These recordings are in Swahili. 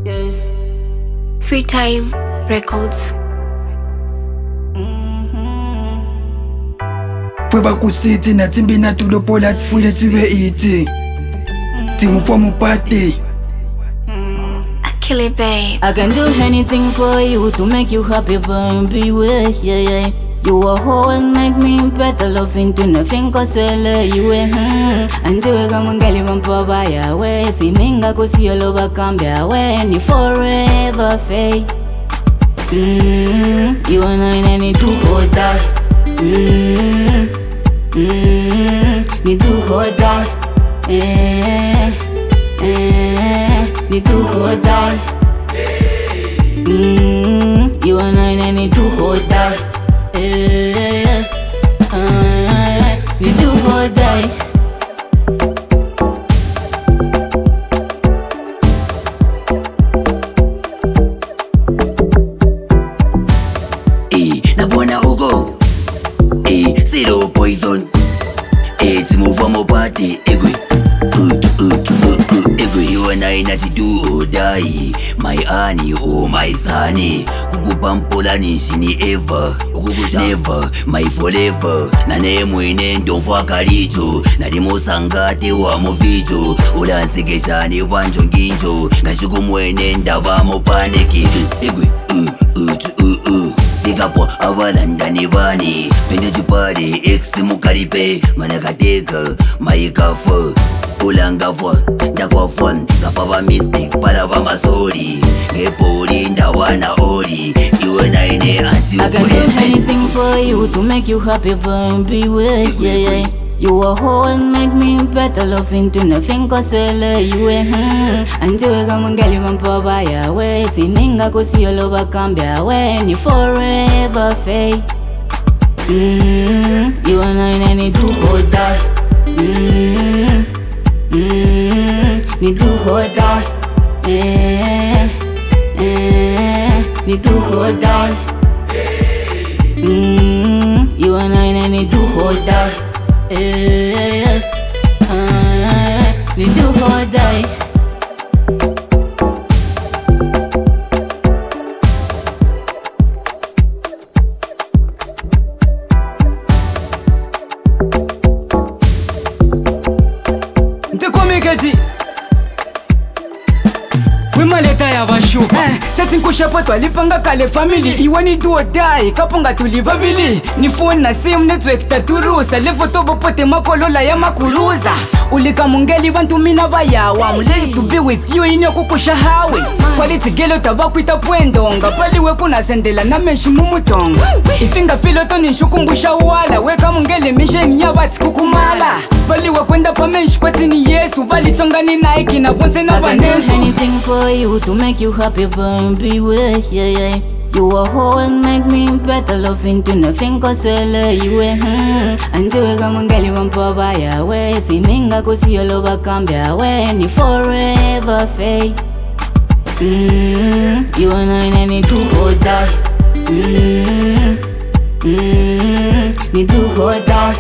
Yeah. Free Time Records. Pweba kusiti na timbi na tulopola tifuile tiwe iti Timufomu party Akili babe. I can do anything for you to make you happy, baby. Yeah, yeah. You are whole and make me better. Loving to nothing cause you Until come and get you papa ya way. Sininga kusi all over cambia when you forever fade. You and I need to hold that. Need to hold that. Need to hold that. You and I need to hold that. Need to hold that. Nabona ugo zero poison Timufomu party egwe you and I not do or die. My honey, oh my sunny. Kukupampola nishini ever. Never, my forever. Na nemu inendo mfakalicho. Na limo sangate wa movicho. Ulansikeshani wanjo nginjo. Ngashuku mwene ndavamo paniki. Egwe, Tikapo awalandani vani. Pende jupari, ex-timu karipe. Manakateka, maikafa. Ulangafwa, ndakwafwa, ngapapa mistake, palava masori Ngepori, ndawana ori, iwe na ine anti I can do anything for you to make you happy, baby, yeah, yeah. You are whole and make me better. Loving to nothing cause you Until come and get you papa ya way. Sininga kusi all over cambia when you forever fade. You and I need to hold that. Need to hold that. Need to hold that. You and I need to hold that. Need to hold that. Ntekomeketi wimaleta ya vashupa tatinkusha patwa lipanga kale family iwani duodai kaponga tuli vavili ni phone na sim network taturusa levotobo pote makolola ya makuruza ulika mungeli bantu mina bayawa muleli to be with you inyo kukusha hawe quality gelo tabakwita pwendonga paliwe kuna sendela na meshi mumutonga ifinga filo to nishukumbusha wala weka mungeli mission ya bats kukumala paliwe kwenda pa meshi kwatini Yesu balisongani na iki na ponse na banesu anything for you to make you happy, baby, yeah, yeah. You are whole and make me better. Loving to nothing cause you Until come and get you papa ya way. Sininga kusi all over cambia when you forever fade. You and I need to hold that. Need to hold that.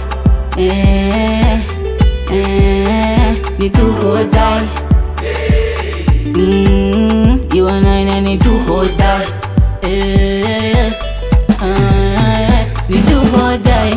Need to hold that. You and I need to hold that. Need to hold that.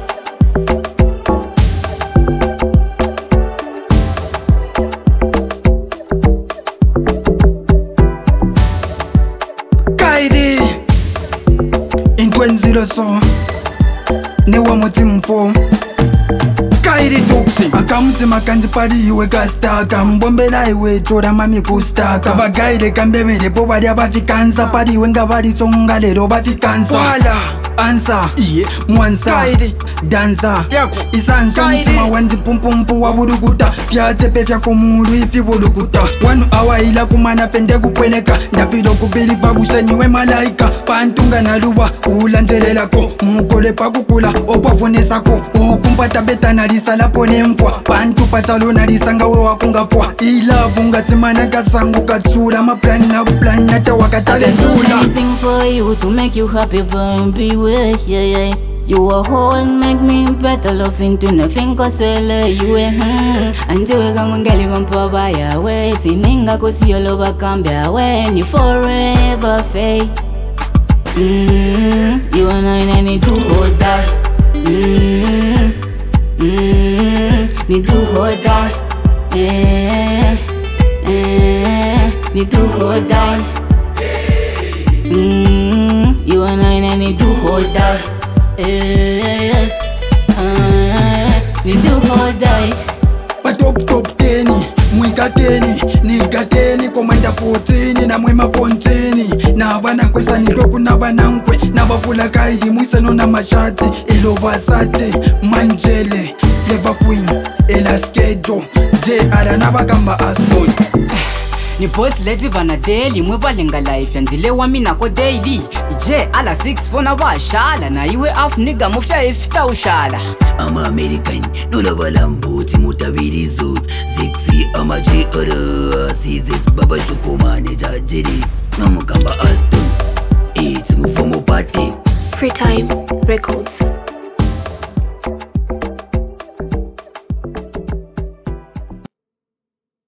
Kaidi Intwenzilo so Newa mutimfo Kaidi tuksi Akamuti makanji pari iwe kastaka Mbombela iwe chora mami kustaka Bagaire kambebele po bari abafikanza Pari iwe nga bari songa lero bafikanza Wala Ansa Iye Mwansa Kaidi Danza Yako Isanso mtima wandi pumpumpu wa buruguta Fyatepe fya kumuru ifi buruguta Wanu awaila kumana pende kupweneka Ndafiro kubili pabusha niwe malaika Pantunga na luwa ulanzelelako Mukole pakukula opafunesako Ukumpata beta nalisala pone mfwa Pantu patalo nalisanga we wakungafwa Ilavu ngatimana kasangu katsula Maplani na kuplani nata wakatale tula Anything for you to make you happy, baby, yeah, yeah. You a hoe and make me better love into nothing cause you Until kama ngali mampaba yawe sininga kusiyolo bakambia we ni forever fake. You and I need to hold die. Need to hold die. Need to hold die. You and I need to hold die. Need to hold die. Top 10 mwikateni nigateni komanda 14 na mwema ponteni na bana kwesa nitoku na banankwe na bafula kaidi mwisano na mashati elo basate manjele Flavor Queen elaskejo je ala na bakamba Aston. Ni boss lady vana daily mwe balenga life yanzile wa mina ko daily je ala 6 na washala na iwe af nigga mufya ifita ushala. Ama American nola balambuti mutabirizo sexy ama jera sizes baba shukumane jajiri nomukamba Aston it's mufomo party Free Time Records.